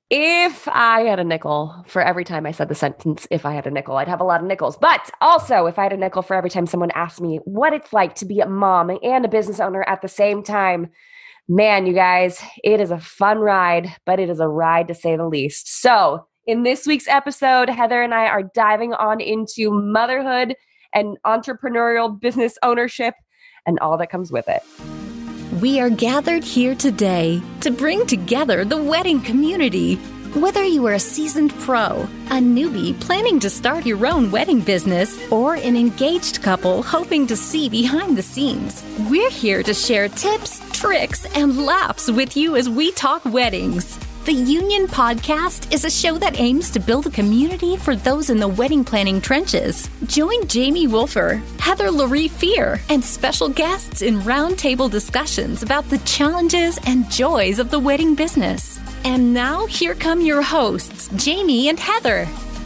If I had a nickel for every time I said the sentence, if I had a nickel, I'd have a lot of nickels. But also, if I had a nickel for every time someone asked me what it's like to be a mom and a business owner at the same time, man, you guys, it is a fun ride, but it is a ride to say the least. So, in this week's episode, Heather and I are diving on into motherhood and entrepreneurial business ownership and all that comes with it. We are gathered here today to bring together the wedding community. Whether you are a seasoned pro, a newbie planning to start your own wedding business, or an engaged couple hoping to see behind the scenes, we're here to share tips, tricks, and laughs with you as we talk weddings. The Union Podcast is a show that aims to build a community for those in the wedding planning trenches. Join Jamie Wolfer, Heather Laurie Fear, and special guests in roundtable discussions about the challenges and joys of the wedding business. And now, here come your hosts, Jamie and Heather.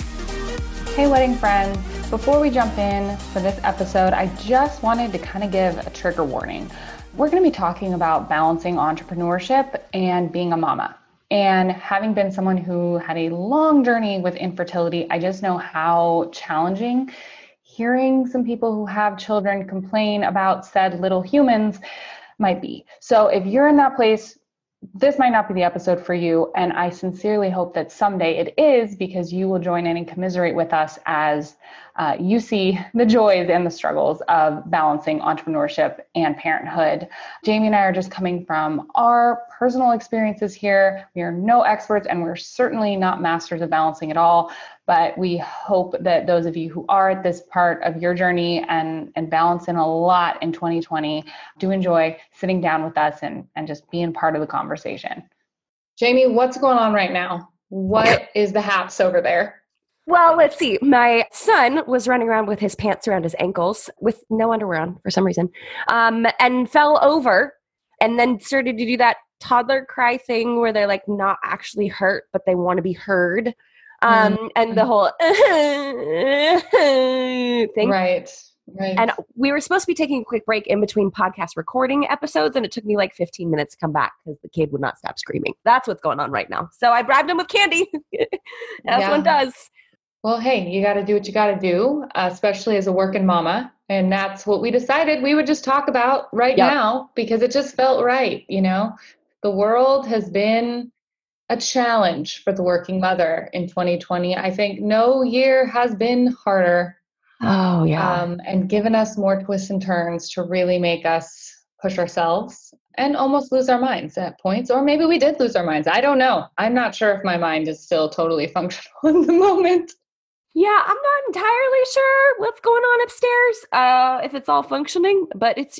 Hey, wedding friends. Before we jump in for this episode, I just wanted to kind of give a trigger warning. We're going to be talking about balancing entrepreneurship and being a mama. And having been someone who had a long journey with infertility, I just know how challenging hearing some people who have children complain about said little humans might be. So if you're in that place, this might not be the episode for you. And I sincerely hope that someday it is, because you will join in and commiserate with us as you see the joys and the struggles of balancing entrepreneurship and parenthood. Jamie and I are just coming from our personal experiences here. We are no experts, and we're certainly not masters of balancing at all. But we hope that those of you who are at this part of your journey and balancing a lot in 2020 do enjoy sitting down with us and just being part of the conversation. Jamie, what's going on right now? What is the haps over there? Well, let's see. My son was running around with his pants around his ankles with no underwear on for some reason, and fell over and then started to do that toddler cry thing where they're like not actually hurt, but they want to be heard. And the whole thing. Right. And we were supposed to be taking a quick break in between podcast recording episodes, and it took me like 15 minutes to come back because the kid would not stop screaming. That's what's going on right now. So I bribed him with candy, as one does. Well, hey, you got to do what you got to do, especially as a working mama. And that's what we decided we would just talk about right now, because it just felt right. You know, the world has been a challenge for the working mother in 2020. I think no year has been harder. Oh, yeah. And given us more twists and turns to really make us push ourselves and almost lose our minds at points. Or maybe we did lose our minds. I don't know. I'm not sure if my mind is still totally functional in the moment. Yeah, I'm not entirely sure what's going on upstairs, if it's all functioning. But it's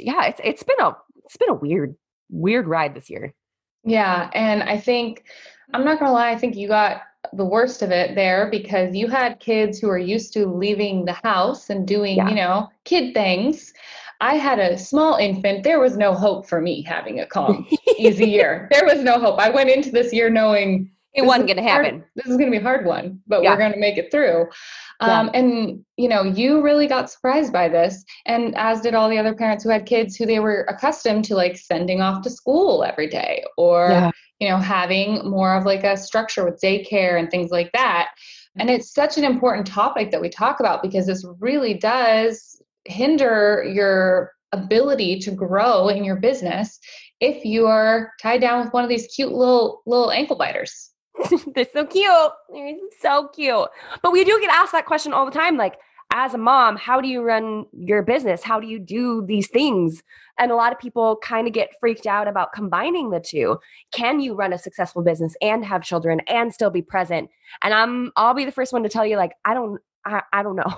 been a weird ride this year. Yeah, and I think, I'm not going to lie, I think you got the worst of it there because you had kids who are used to leaving the house and doing, kid things. I had a small infant. There was no hope for me having a calm, easy year. There was no hope. I went into this year knowing it wasn't going to happen. This is going to be a hard one, but we're going to make it through. And, you really got surprised by this. And as did all the other parents who had kids who they were accustomed to like sending off to school every day or, having more of like a structure with daycare and things like that. And it's such an important topic that we talk about because this really does hinder your ability to grow in your business if you are tied down with one of these cute little ankle biters. They're so cute. They're so cute. But we do get asked that question all the time. Like, as a mom, how do you run your business? How do you do these things? And a lot of people kind of get freaked out about combining the two. Can you run a successful business and have children and still be present? And I'll be the first one to tell you, like, I don't know.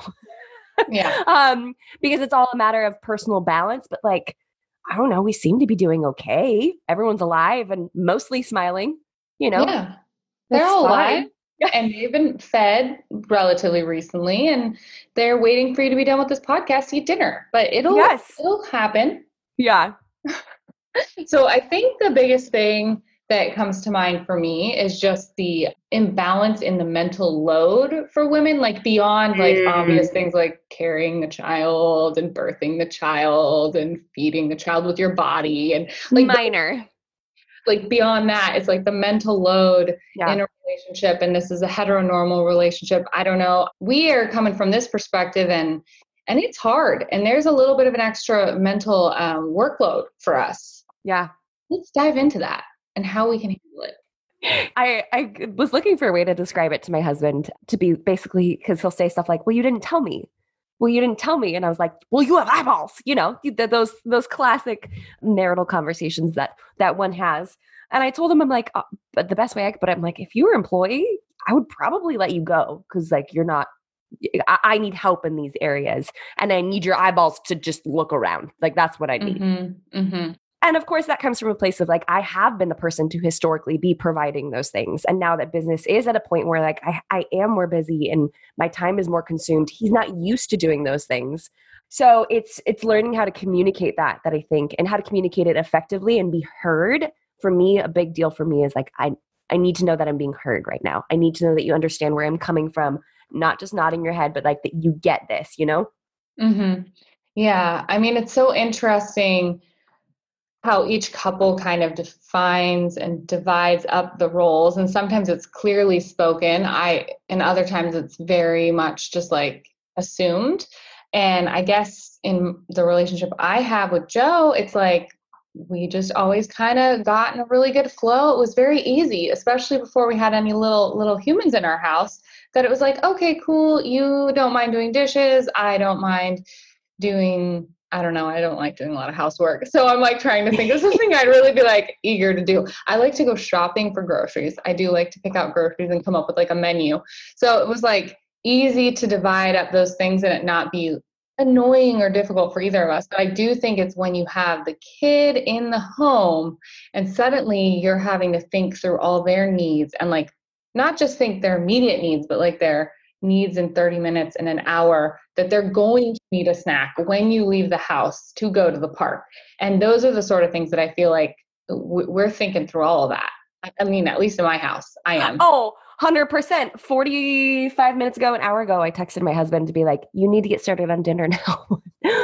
Yeah. Because it's all a matter of personal balance. But like, I don't know. We seem to be doing okay. Everyone's alive and mostly smiling. Yeah. They're all alive and they've been fed relatively recently and they're waiting for you to be done with this podcast to eat dinner, but it'll happen. Yeah. So I think the biggest thing that comes to mind for me is just the imbalance in the mental load for women, like beyond like obvious things like carrying a child and birthing the child and feeding the child with your body and like minor. like beyond that, it's like the mental load Yeah. in a relationship. And this is a heteronormal relationship. I don't know. We are coming from this perspective and it's hard. And there's a little bit of an extra mental workload for us. Yeah. Let's dive into that and how we can handle it. I was looking for a way to describe it to my husband to be basically, because he'll say stuff like, well, you didn't tell me. Well, you didn't tell me. And I was like, well, you have eyeballs, those classic marital conversations that one has. And I told him, I'm like, but the best way I could put it, I'm like, if you were an employee, I would probably let you go because like you're not, I need help in these areas and I need your eyeballs to just look around. Like that's what I need. Mm-hmm, mm-hmm. And of course, that comes from a place of like, I have been the person to historically be providing those things. And now that business is at a point where like I am more busy and my time is more consumed, he's not used to doing those things. So it's learning how to communicate that I think, and how to communicate it effectively and be heard. For me, a big deal for me is like, I need to know that I'm being heard right now. I need to know that you understand where I'm coming from, not just nodding your head, but like that you get this, Mm-hmm. Yeah. I mean, it's so interesting how each couple kind of defines and divides up the roles. And sometimes it's clearly spoken. And other times it's very much just like assumed. And I guess in the relationship I have with Joe, it's like, we just always kind of got in a really good flow. It was very easy, especially before we had any little humans in our house, that it was like, okay, cool. You don't mind doing dishes. I don't mind doing, I don't know. I don't like doing a lot of housework. So I'm like trying to think of something I'd really be like eager to do. I like to go shopping for groceries. I do like to pick out groceries and come up with like a menu. So it was like easy to divide up those things and it not be annoying or difficult for either of us. But I do think it's when you have the kid in the home and suddenly you're having to think through all their needs and like not just think their immediate needs, but like their needs in 30 minutes and an hour, that they're going to need a snack when you leave the house to go to the park. And those are the sort of things that I feel like we're thinking through all of that. I mean, at least in my house, I am. Oh, 100%. 45 minutes ago, an hour ago, I texted my husband to be like, you need to get started on dinner now.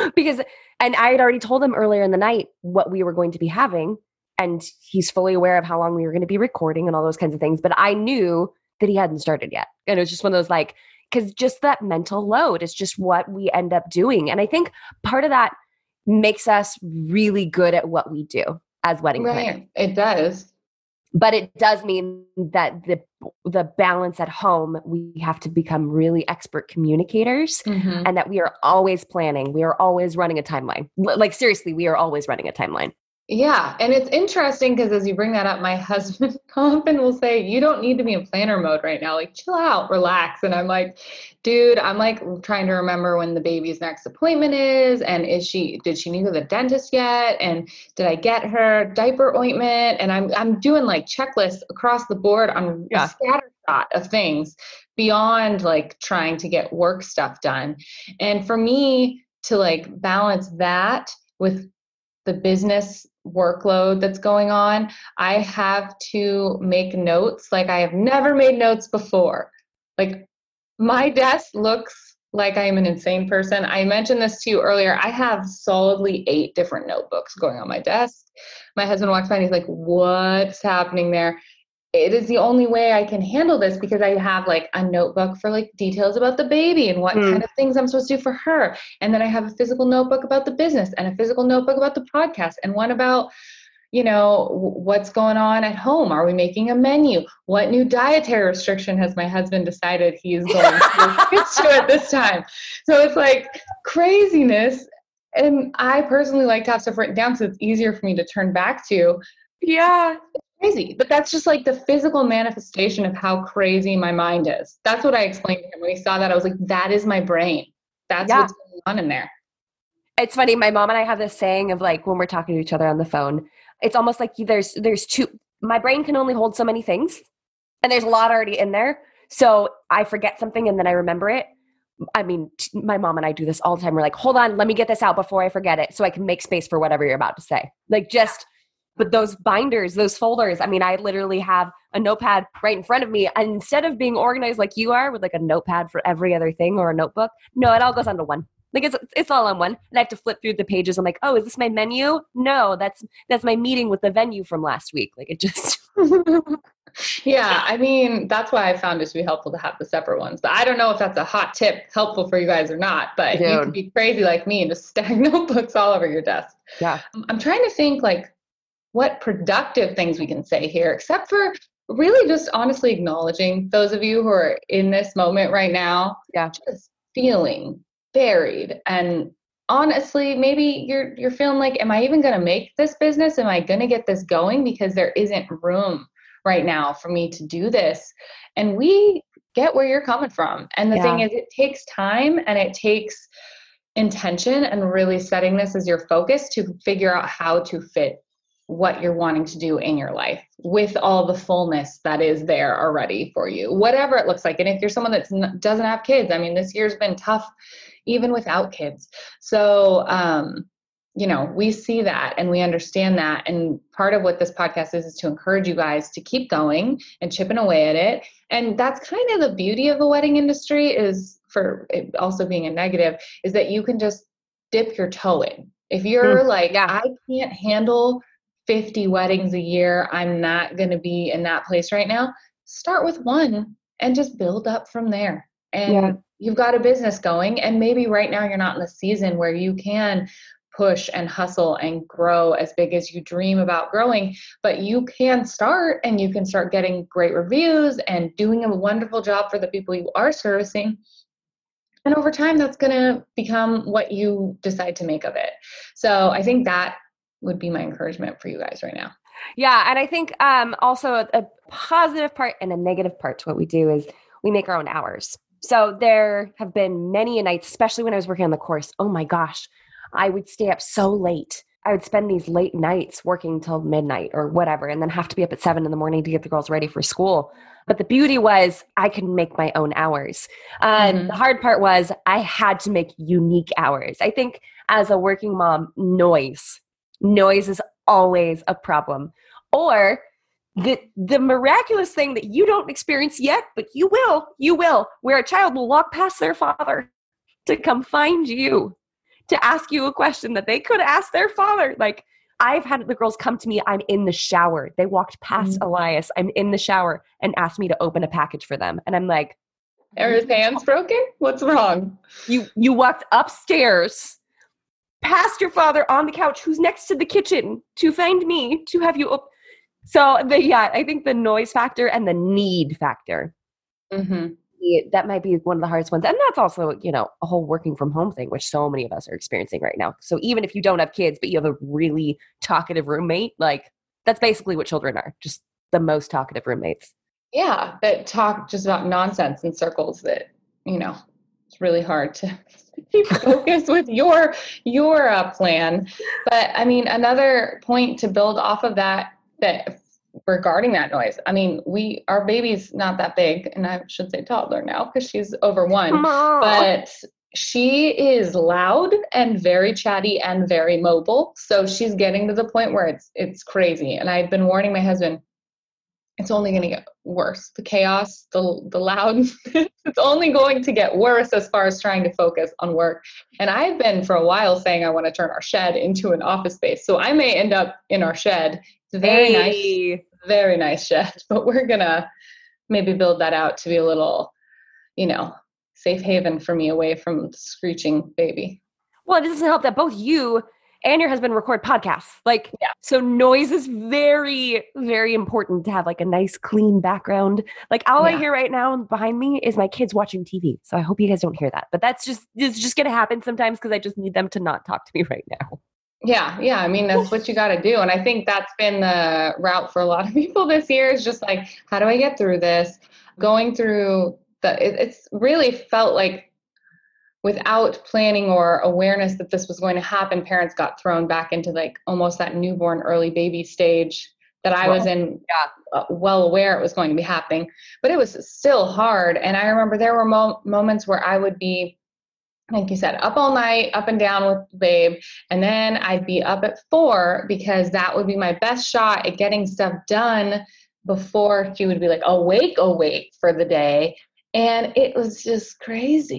And I had already told him earlier in the night what we were going to be having. And he's fully aware of how long we were going to be recording and all those kinds of things. But I knew that he hadn't started yet. And it was just one of those like, because just that mental load is just what we end up doing. And I think part of that makes us really good at what we do as wedding planners. It does. But it does mean that the balance at home, we have to become really expert communicators, mm-hmm. and that we are always planning. We are always running a timeline. Like seriously, we are always running a timeline. Yeah. And it's interesting because as you bring that up, my husband often will say, you don't need to be in planner mode right now. Like chill out, relax. And I'm like, dude, I'm like trying to remember when the baby's next appointment is. And did she need to go to the dentist yet? And did I get her diaper ointment? And I'm doing like checklists across the board on a scattershot of things beyond like trying to get work stuff done. And for me to like balance that with the business workload that's going on, I have to make notes like I have never made notes before. Like my desk looks like I am an insane person. I mentioned this to you earlier. I have solidly 8 different notebooks going on my desk. My husband walks by and he's like, what's happening there? It is the only way I can handle this because I have like a notebook for like details about the baby and what kind of things I'm supposed to do for her. And then I have a physical notebook about the business and a physical notebook about the podcast and one about, what's going on at home. Are we making a menu? What new dietary restriction has my husband decided he's going to get to at this time? So it's like craziness. And I personally like to have stuff written down so it's easier for me to turn back to. Yeah. Crazy, but that's just like the physical manifestation of how crazy my mind is. That's what I explained to him when he saw that. I was like, that is my brain. That's what's going on in there. It's funny. My mom and I have this saying of like, when we're talking to each other on the phone, it's almost like there's two, my brain can only hold so many things and there's a lot already in there. So I forget something and then I remember it. I mean, my mom and I do this all the time. We're like, hold on, let me get this out before I forget it so I can make space for whatever you're about to say. Like just... But those binders, those folders, I mean, I literally have a notepad right in front of me. And instead of being organized like you are with like a notepad for every other thing or a notebook, no, it all goes onto one. Like it's all on one. And I have to flip through the pages. I'm like, oh, is this my menu? No, that's my meeting with the venue from last week. Like it just Yeah, I mean, that's why I found it to be helpful to have the separate ones. But I don't know if that's a hot tip helpful for you guys or not, but you could Dude. be crazy like me and just stack notebooks all over your desk. Yeah. I'm trying to think like what productive things we can say here, except for really just honestly acknowledging those of you who are in this moment right now, Yeah. just feeling buried. And honestly, maybe you're feeling like, am I even going to make this business? Am I going to get this going? Because there isn't room right now for me to do this. And we get where you're coming from. And the thing is, it takes time and it takes intention and really setting this as your focus to figure out how to fit what you're wanting to do in your life with all the fullness that is there already for you, whatever it looks like. And if you're someone that doesn't have kids, I mean, this year's been tough even without kids. So, we see that and we understand that. And part of what this podcast is to encourage you guys to keep going and chipping away at it. And that's kind of the beauty of the wedding industry, is for it also being a negative, is that you can just dip your toe in. If you're I can't handle 50 weddings a year, I'm not going to be in that place right now. Start with one and just build up from there. And you've got a business going. And maybe right now you're not in the season where you can push and hustle and grow as big as you dream about growing, but you can start, and you can start getting great reviews and doing a wonderful job for the people you are servicing. And over time, that's going to become what you decide to make of it. So I think that would be my encouragement for you guys right now. Yeah. And I think also a positive part and a negative part to what we do is we make our own hours. So there have been many nights, especially when I was working on the course. Oh my gosh, I would stay up so late. I would spend these late nights working till midnight or whatever, and then have to be up at 7 a.m. to get the girls ready for school. But the beauty was I could make my own hours. The hard part was I had to make unique hours. I think as a working mom, noise is always a problem. Or the miraculous thing that you don't experience yet, but you will, where a child will walk past their father to come find you, to ask you a question that they could ask their father. Like, I've had the girls come to me, I'm in the shower. They walked past Elias, I'm in the shower, and asked me to open a package for them. And I'm like, are his hands broken? What's wrong? You walked upstairs past your father on the couch, who's next to the kitchen, to find me, to have you So I think the noise factor and the need factor, that might be one of the hardest ones. And that's also, a whole working from home thing, which so many of us are experiencing right now. So even if you don't have kids, but you have a really talkative roommate, like that's basically what children are, just the most talkative roommates. Yeah, that talk just about nonsense in circles that, it's really hard to keep focused with your plan. But I mean, another point to build off of that regarding that noise. I mean, our baby's not that big, and I should say toddler now because she's over 1, but she is loud and very chatty and very mobile. So she's getting to the point where it's crazy. And I've been warning my husband, it's only going to get worse. The chaos, the loud, it's only going to get worse as far as trying to focus on work. And I've been for a while saying I want to turn our shed into an office space. So I may end up in our shed. It's a very nice shed, but we're going to maybe build that out to be a little, safe haven for me away from the screeching baby. Well, it doesn't help that both you and your husband record podcasts. So noise is very, very important to have like a nice clean background. Like all I hear right now behind me is my kids watching TV. So I hope you guys don't hear that, but it's just going to happen sometimes because I just need them to not talk to me right now. Yeah. I mean, that's what you got to do. And I think that's been the route for a lot of people this year, is just like, how do I get through this? Going through it's really felt like without planning or awareness that this was going to happen, parents got thrown back into like almost that newborn early baby stage that I was in, well aware it was going to be happening, but it was still hard. And I remember there were moments where I would be, like you said, up all night, up and down with babe. And then I'd be up at 4 because that would be my best shot at getting stuff done before she would be like awake for the day. And it was just crazy.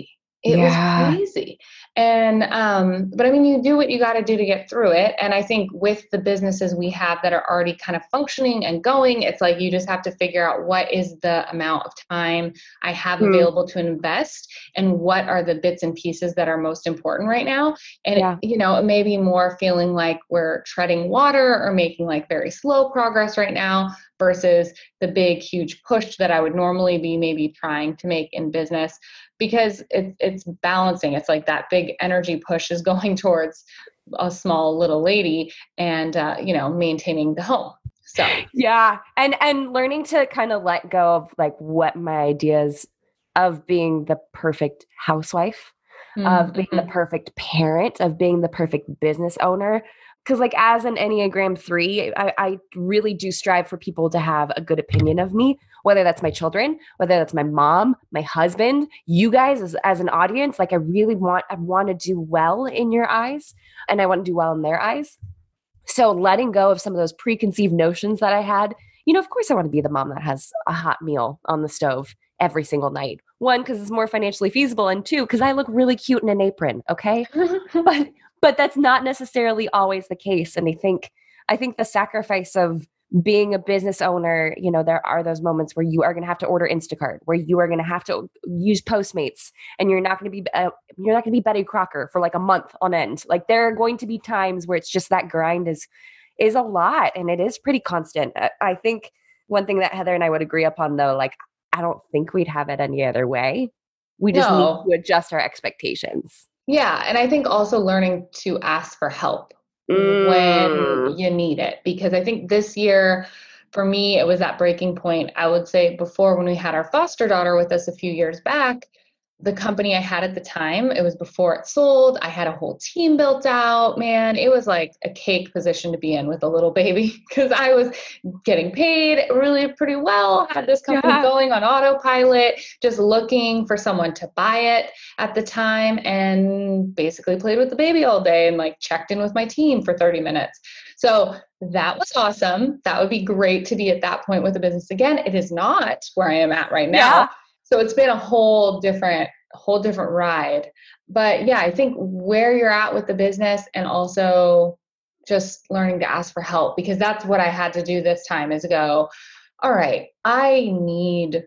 It was crazy. And, but I mean, you do what you got to do to get through it. And I think with the businesses we have that are already kind of functioning and going, it's like, you just have to figure out what is the amount of time I have available to invest and what are the bits and pieces that are most important right now. And, you know, it may be more feeling like we're treading water or making like very slow progress right now versus the big, huge push that I would normally be maybe trying to make in business. Because it's balancing. It's like that big energy push is going towards a small little lady and, you know, maintaining the home. So, yeah. And learning to kind of let go of like what my ideas of being the perfect housewife, of being the perfect parent, of being the perfect business owner. Because like as an Enneagram 3, I really do strive for people to have a good opinion of me, whether that's my children, whether that's my mom, my husband, you guys as an audience. Like I want to do well in your eyes and I want to do well in their eyes. So letting go of some of those preconceived notions that I had, you know, of course I want to be the mom that has a hot meal on the stove every single night. One, because it's more financially feasible, and two, because I look really cute in an apron. Okay. But that's not necessarily always the case. And I think the sacrifice of being a business owner, you know, there are those moments where you are going to have to order Instacart, where you are going to have to use Postmates, and you're not going to be Betty Crocker for like a month on end. Like there are going to be times where it's just that grind is a lot, and it is pretty constant. I think one thing that Heather and I would agree upon, though, like I don't think we'd have it any other way. We just need to adjust our expectations. Yeah. And I think also learning to ask for help when you need it, because I think this year for me, it was that breaking point. I would say before, when we had our foster daughter with us a few years back, the company I had at the time, it was before it sold. I had a whole team built out, man. It was like a cake position to be in with a little baby because I was getting paid really pretty well, had this company going on autopilot, just looking for someone to buy it at the time, and basically played with the baby all day and like checked in with my team for 30 minutes. So that was awesome. That would be great to be at that point with the business again. It is not where I am at right now. Yeah. So it's been a whole different ride. But yeah, I think where you're at with the business, and also just learning to ask for help, because that's what I had to do this time, is go, all right, I need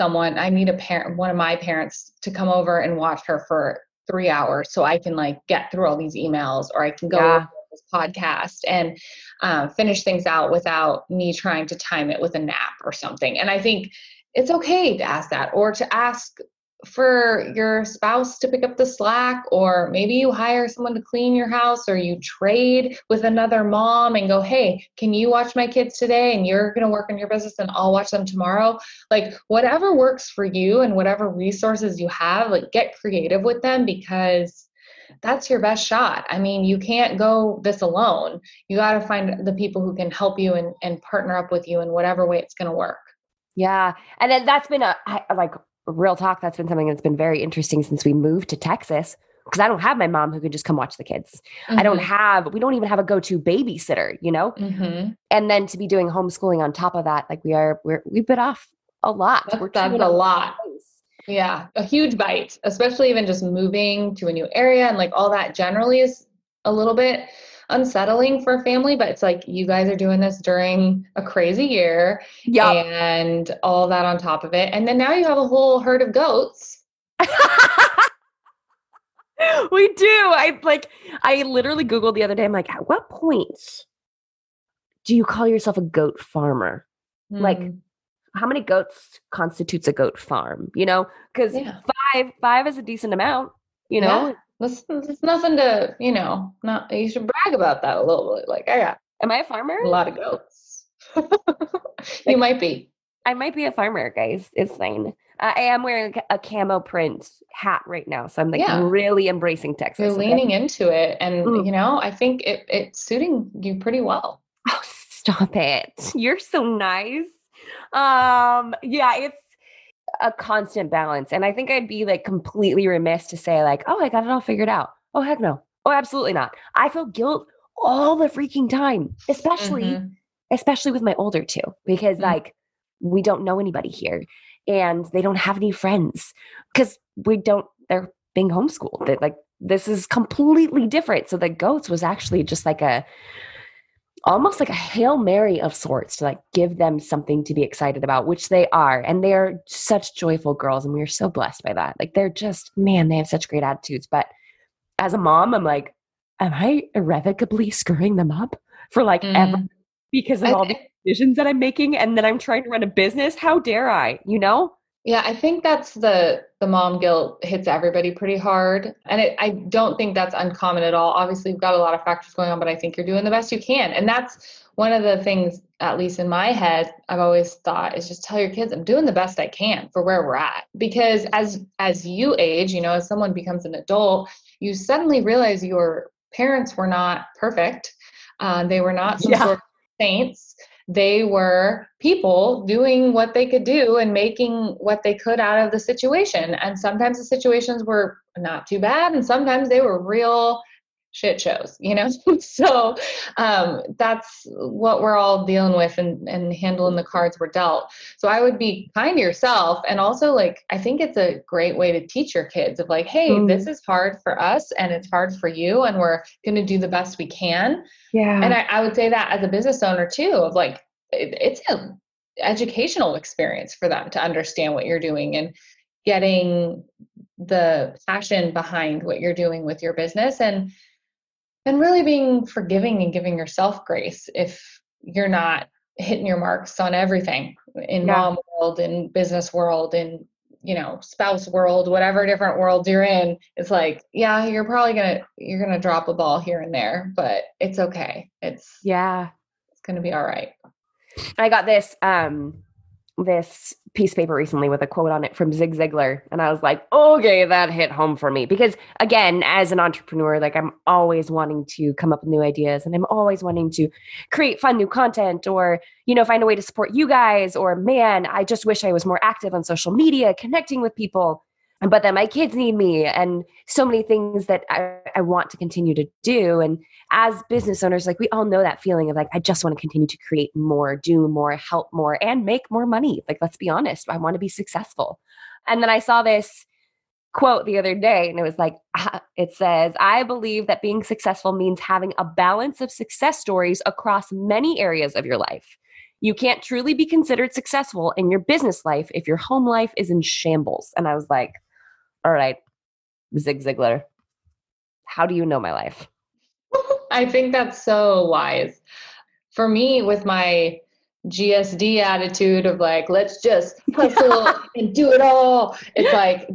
a parent, one of my parents, to come over and watch her for 3 hours so I can like get through all these emails, or I can go over this podcast and finish things out without me trying to time it with a nap or something. And I think it's okay to ask that, or to ask for your spouse to pick up the slack, or maybe you hire someone to clean your house, or you trade with another mom and go, hey, can you watch my kids today? And you're going to work on your business and I'll watch them tomorrow. Like whatever works for you and whatever resources you have, like get creative with them, because that's your best shot. I mean, you can't go this alone. You got to find the people who can help you and partner up with you in whatever way it's going to work. Yeah. And then that's been real talk. That's been something that's been very interesting since we moved to Texas, because I don't have my mom who can just come watch the kids. We don't even have a go-to babysitter, you know? And then to be doing homeschooling on top of that, like we bit off a lot. That's a lot. Yeah. A huge bite, especially even just moving to a new area, and like all that generally is a little bit unsettling for a family, but it's like you guys are doing this during a crazy year and all that on top of it. And then now you have a whole herd of goats. We do. I literally Googled the other day. I'm like, at what point do you call yourself a goat farmer? Like how many goats constitutes a goat farm, you know? Because five is a decent amount, you know? That's nothing to, you know, you should brag about that a little bit. Like, am I a farmer? A lot of goats. You might be. I might be a farmer, guys. It's fine. I am wearing a camo print hat right now. So I'm like really embracing Texas. You're leaning into it. And, you know, I think it's suiting you pretty well. Oh, stop it. You're so nice. It's a constant balance. And I think I'd be like completely remiss to say like, oh, I got it all figured out. Oh, heck no. Oh, absolutely not. I feel guilt all the freaking time, especially with my older two, because like we don't know anybody here and they don't have any friends because they're being homeschooled. That like this is completely different. So the goats was actually just like almost like a Hail Mary of sorts to like give them something to be excited about, which they are. And they are such joyful girls. And we are so blessed by that. Like they're just, man, they have such great attitudes. But as a mom, I'm like, am I irrevocably screwing them up for like ever because of all the decisions that I'm making? And then I'm trying to run a business. How dare I, you know? Yeah, I think that's the mom guilt hits everybody pretty hard. And I don't think that's uncommon at all. Obviously, we've got a lot of factors going on, but I think you're doing the best you can. And that's one of the things, at least in my head, I've always thought is just tell your kids, I'm doing the best I can for where we're at. Because as you age, you know, as someone becomes an adult, you suddenly realize your parents were not perfect. They were not some sort of saints. They were people doing what they could do and making what they could out of the situation. And sometimes the situations were not too bad. And sometimes they were real shit shows, you know? So that's what we're all dealing with and handling the cards we're dealt. So I would be kind to yourself. And also like, I think it's a great way to teach your kids of like, hey, this is hard for us and it's hard for you. And we're going to do the best we can. Yeah. And I would say that as a business owner too, of like, it's an educational experience for them to understand what you're doing and getting the passion behind what you're doing with your business and really being forgiving and giving yourself grace if you're not hitting your marks on everything in mom world, in business world, in, you know, spouse world, whatever different worlds you're in. It's like, yeah, you're gonna drop a ball here and there, but it's okay. It's gonna be all right. I got this piece of paper recently with a quote on it from Zig Ziglar. And I was like, okay, that hit home for me. Because again, as an entrepreneur, like I'm always wanting to come up with new ideas and I'm always wanting to create fun new content or, you know, find a way to support you guys or man, I just wish I was more active on social media, connecting with people. But then my kids need me and so many things that I want to continue to do. And as business owners, like we all know that feeling of like, I just want to continue to create more, do more, help more, and make more money. Like, let's be honest, I want to be successful. And then I saw this quote the other day and it was like, it says, I believe that being successful means having a balance of success stories across many areas of your life. You can't truly be considered successful in your business life if your home life is in shambles. And I was like, all right, Zig Ziglar, how do you know my life? I think that's so wise. For me, with my GSD attitude of like, let's just hustle and do it all. It's like,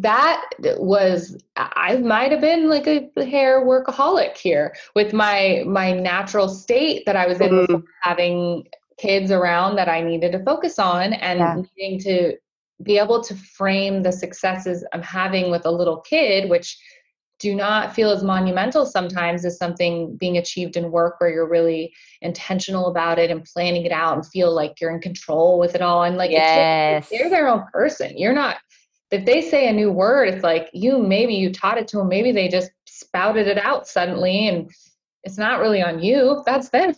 I might have been like a hair workaholic here with my natural state that I was in before having kids around that I needed to focus on and needing to be able to frame the successes I'm having with a little kid, which do not feel as monumental sometimes as something being achieved in work where you're really intentional about it and planning it out and feel like you're in control with it all. And like, they're their own person. You're not, if they say a new word, it's like maybe you taught it to them. Maybe they just spouted it out suddenly and it's not really on you. That's them.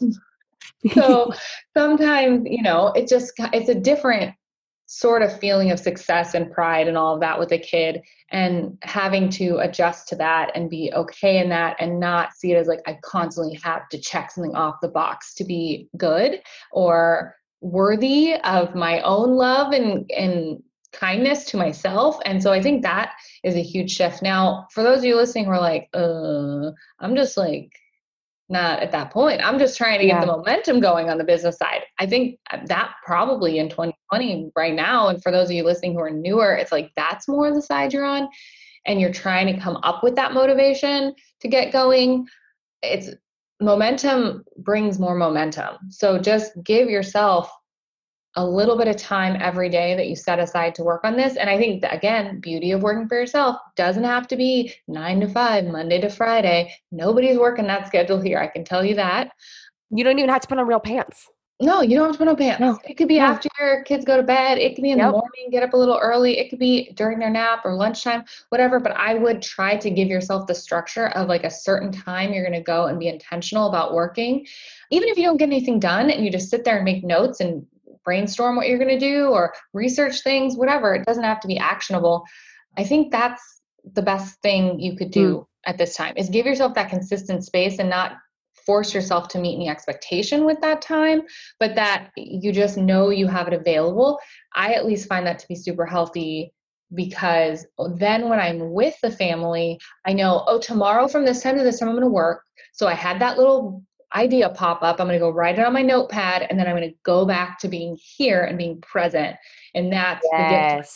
So sometimes, you know, it's a different sort of feeling of success and pride and all of that with a kid and having to adjust to that and be okay in that and not see it as like, I constantly have to check something off the box to be good or worthy of my own love and kindness to myself. And so I think that is a huge shift. Now, for those of you listening who are like, I'm just like, not at that point. I'm just trying to get the momentum going on the business side. I think that probably in 2020 right now, and for those of you listening who are newer, it's like that's more the side you're on and you're trying to come up with that motivation to get going. It's momentum brings more momentum. So just give yourself a little bit of time every day that you set aside to work on this. And I think that, again, beauty of working for yourself doesn't have to be 9 to 5, Monday to Friday. Nobody's working that schedule here. I can tell you that. You don't even have to put on real pants. No, you don't have to put on pants. No. It could be after your kids go to bed. It could be in the morning, get up a little early. It could be during their nap or lunchtime, whatever. But I would try to give yourself the structure of like a certain time you're going to go and be intentional about working. Even if you don't get anything done and you just sit there and make notes and brainstorm what you're going to do or research things, whatever. It doesn't have to be actionable. I think that's the best thing you could do at this time, is give yourself that consistent space and not force yourself to meet any expectation with that time, but that you just know you have it available. I at least find that to be super healthy, because then when I'm with the family, I know, oh, tomorrow from this time to this time, I'm going to work. So I had that little idea pop up. I'm going to go write it on my notepad, and then I'm going to go back to being here and being present. And that's the gift.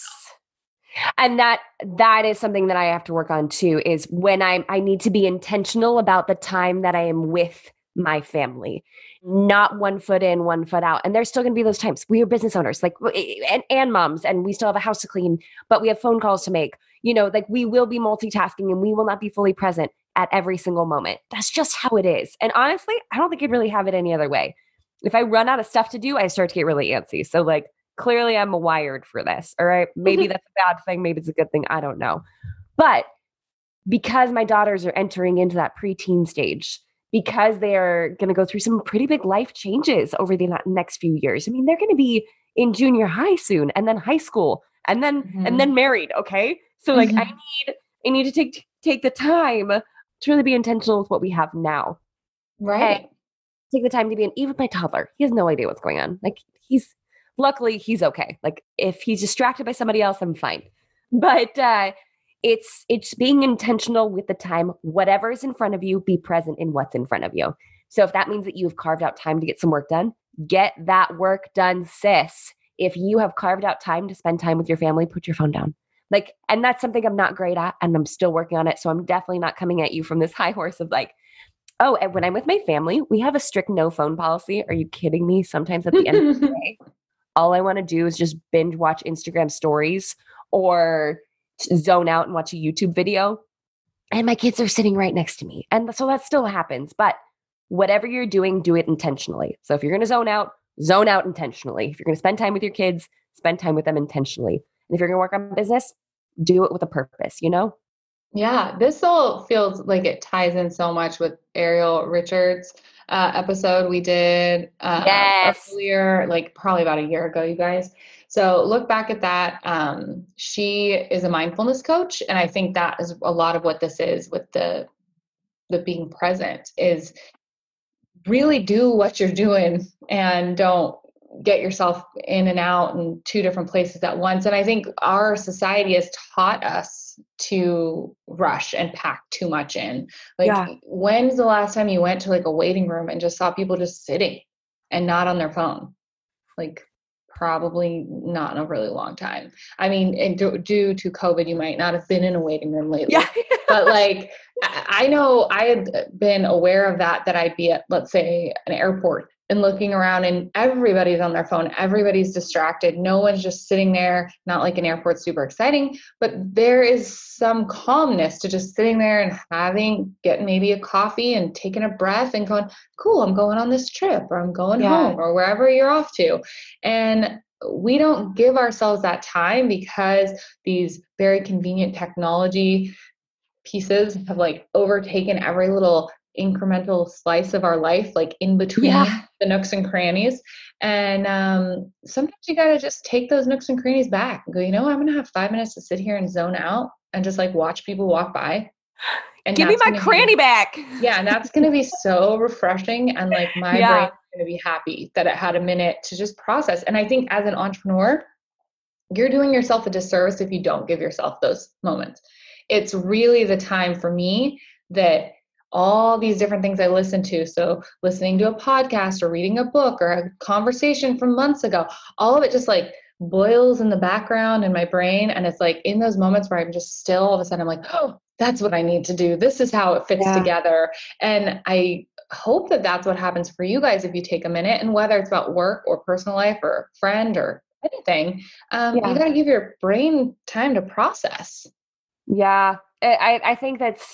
And that is something that I have to work on too, is when I need to be intentional about the time that I am with my family, not one foot in, one foot out. And there's still going to be those times. We are business owners, like, and moms, and we still have a house to clean, but we have phone calls to make, like we will be multitasking and we will not be fully present at every single moment. That's just how it is. And honestly, I don't think I'd really have it any other way. If I run out of stuff to do, I start to get really antsy. So like, clearly I'm wired for this. All right. Maybe that's a bad thing. Maybe it's a good thing. I don't know. But because my daughters are entering into that preteen stage, because they're going to go through some pretty big life changes over the next few years. I mean, they're going to be in junior high soon, and then high school, and then married. Okay. So like I need to take the time to really be intentional with what we have now. Right. And take the time to be even my toddler. He has no idea what's going on. Like luckily he's okay. Like if he's distracted by somebody else, I'm fine. But it's being intentional with the time. Whatever's in front of you, be present in what's in front of you. So if that means that you've carved out time to get some work done, get that work done, sis. If you have carved out time to spend time with your family, put your phone down. Like, and that's something I'm not great at, and I'm still working on it. So I'm definitely not coming at you from this high horse of like, oh, and when I'm with my family, we have a strict no phone policy. Are you kidding me? Sometimes at the end of the day, all I want to do is just binge watch Instagram stories or zone out and watch a YouTube video. And my kids are sitting right next to me. And so that still happens. But whatever you're doing, do it intentionally. So if you're going to zone out intentionally. If you're going to spend time with your kids, spend time with them intentionally. And if you're going to work on business, do it with a purpose, Yeah, this all feels like it ties in so much with Ariel Richards' episode we did earlier, like probably about a year ago, you guys. So look back at that. She is a mindfulness coach, and I think that is a lot of what this is with the being present, is really do what you're doing and don't get yourself in and out in two different places at once. And I think our society has taught us to rush and pack too much in. Like, when's the last time you went to like a waiting room and just saw people just sitting and not on their phone? Like, probably not in a really long time. I mean, and due to COVID, you might not have been in a waiting room lately. Yeah. But like, I know I had been aware of that I'd be at, let's say, an airport and looking around and everybody's on their phone. Everybody's distracted. No one's just sitting there. Not like an airport's super exciting, but there is some calmness to just sitting there and getting maybe a coffee and taking a breath and going, cool, I'm going on this trip, or I'm going home, or wherever you're off to. And we don't give ourselves that time because these very convenient technology pieces have like overtaken every little incremental slice of our life, like in between the nooks and crannies. And sometimes you got to just take those nooks and crannies back and go, I'm going to have 5 minutes to sit here and zone out and just like watch people walk by. And give me my cranny back. Yeah. And that's going to be so refreshing. And like my brain is going to be happy that it had a minute to just process. And I think as an entrepreneur, you're doing yourself a disservice if you don't give yourself those moments. It's really the time for me that all these different things I listen to. So listening to a podcast or reading a book or a conversation from months ago, all of it just like boils in the background in my brain. And it's like in those moments where I'm just still, all of a sudden I'm like, oh, that's what I need to do. This is how it fits together. And I hope that that's what happens for you guys if you take a minute, and whether it's about work or personal life or friend or anything, you got to give your brain time to process. Yeah. I think that's,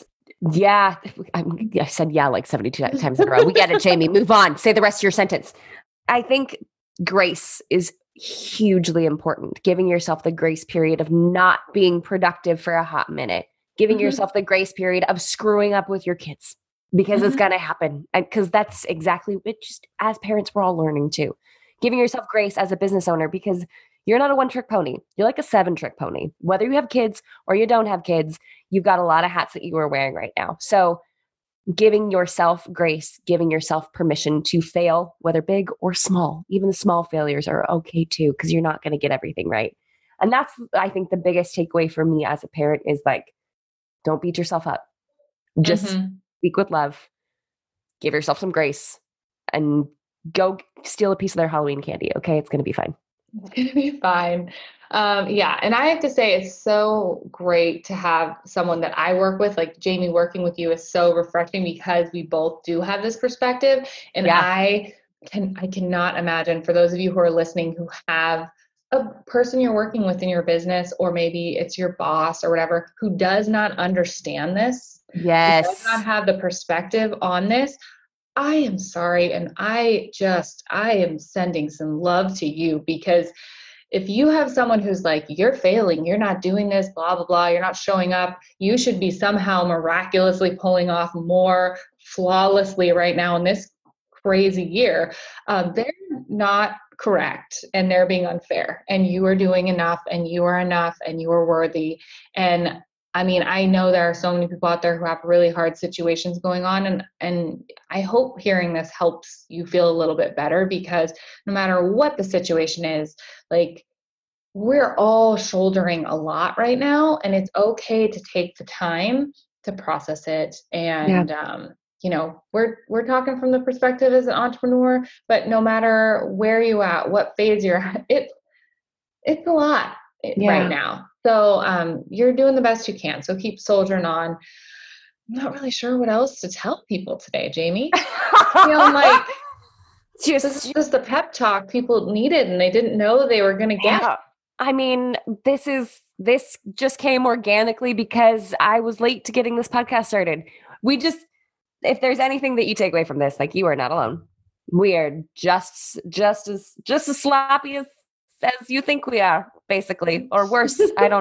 I said like 72 times in a row. We get it, Jamie. Move on. Say the rest of your sentence. I think grace is hugely important. Giving yourself the grace period of not being productive for a hot minute. Giving yourself the grace period of screwing up with your kids, because it's going to happen. And because that's exactly what, just as parents, we're all learning too. Giving yourself grace as a business owner, because You're not a one-trick pony. You're like a 7-trick pony. Whether you have kids or you don't have kids, you've got a lot of hats that you are wearing right now. So giving yourself grace, giving yourself permission to fail, whether big or small, even the small failures are okay too, because you're not going to get everything right. And that's, I think, the biggest takeaway for me as a parent is like, don't beat yourself up. Just speak with love, give yourself some grace, and go steal a piece of their Halloween candy. Okay. It's going to be fine. It's going to be fine. Yeah. And I have to say, it's so great to have someone that I work with, like Jamie. Working with you is so refreshing because we both do have this perspective. And I cannot imagine, for those of you who are listening who have a person you're working with in your business, or maybe it's your boss or whatever, who does not understand this, yes, does not have the perspective on this, I am sorry. And I am sending some love to you, because if you have someone who's like, you're failing, you're not doing this, blah, blah, blah, you're not showing up, you should be somehow miraculously pulling off more flawlessly right now in this crazy year, they're not correct, and they're being unfair, and you are doing enough, and you are enough, and you are worthy. And I mean, I know there are so many people out there who have really hard situations going on, and I hope hearing this helps you feel a little bit better, because no matter what the situation is, like, we're all shouldering a lot right now, and it's okay to take the time to process it. And you know, we're talking from the perspective as an entrepreneur, but no matter where you at, what phase you're at, it's a lot right now. So you're doing the best you can. So keep soldiering on. I'm not really sure what else to tell people today, Jamie. Feeling like this is the pep talk people needed and they didn't know they were going to get. Yeah. I mean, this just came organically because I was late to getting this podcast started. If there's anything that you take away from this, like, you are not alone. We are just as sloppy as you think we are, basically, or worse.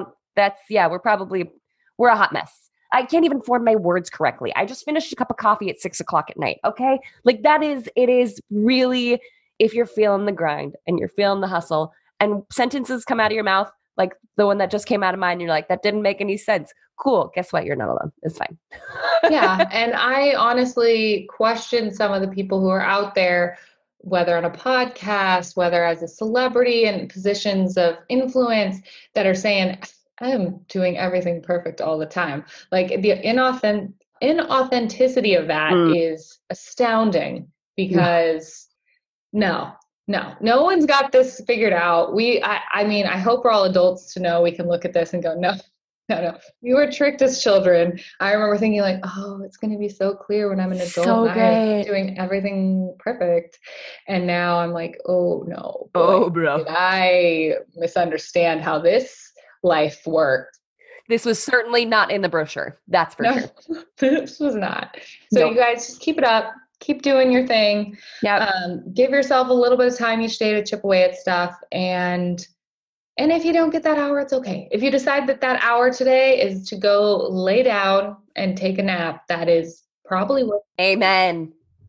We're a hot mess. I can't even form my words correctly. I just finished a cup of coffee at 6:00 at night. Okay. Like, it is really, if you're feeling the grind and you're feeling the hustle and sentences come out of your mouth, like the one that just came out of mine, you're like, that didn't make any sense. Cool. Guess what? You're not alone. It's fine. Yeah. And I honestly question some of the people who are out there, whether on a podcast, whether as a celebrity in positions of influence, that are saying, I'm doing everything perfect all the time. Like, the inauthenticity of that is astounding, because no one's got this figured out. I mean, I hope we're all adults to know we can look at this and go, no, we were tricked as children. I remember thinking like, oh, it's going to be so clear when I'm an adult and I'm doing everything perfect. And now I'm like, oh no, bro, did I misunderstand how this life worked? This was certainly not in the brochure. That's for sure. This was not. So you guys just keep it up. Keep doing your thing. Yeah. Give yourself a little bit of time each day to chip away at stuff. And if you don't get that hour, it's okay. If you decide that hour today is to go lay down and take a nap, that is probably what. Amen.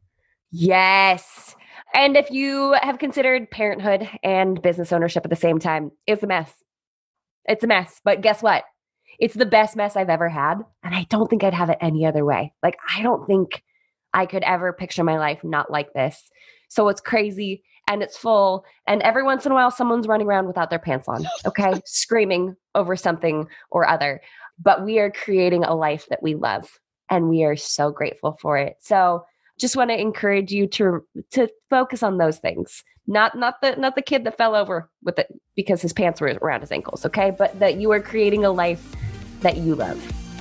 Yes. And if you have considered parenthood and business ownership at the same time, it's a mess. It's a mess. But guess what? It's the best mess I've ever had. And I don't think I'd have it any other way. Like, I don't think I could ever picture my life not like this. So it's crazy and it's full. And every once in a while, someone's running around without their pants on, okay? Screaming over something or other. But we are creating a life that we love, and we are so grateful for it. So just want to encourage you to focus on those things. Not the kid that fell over with it because his pants were around his ankles, okay? But that you are creating a life that you love.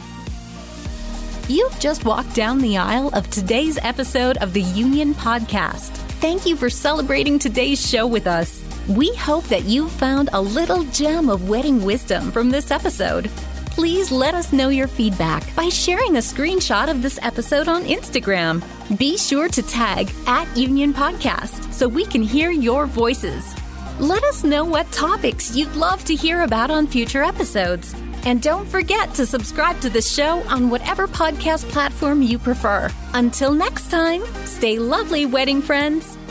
You've just walked down the aisle of today's episode of the Union Podcast. Thank you for celebrating today's show with us. We hope that you found a little gem of wedding wisdom from this episode. Please let us know your feedback by sharing a screenshot of this episode on Instagram. Be sure to tag @Union Podcast so we can hear your voices. Let us know what topics you'd love to hear about on future episodes. And don't forget to subscribe to the show on whatever podcast platform you prefer. Until next time, stay lovely, wedding friends.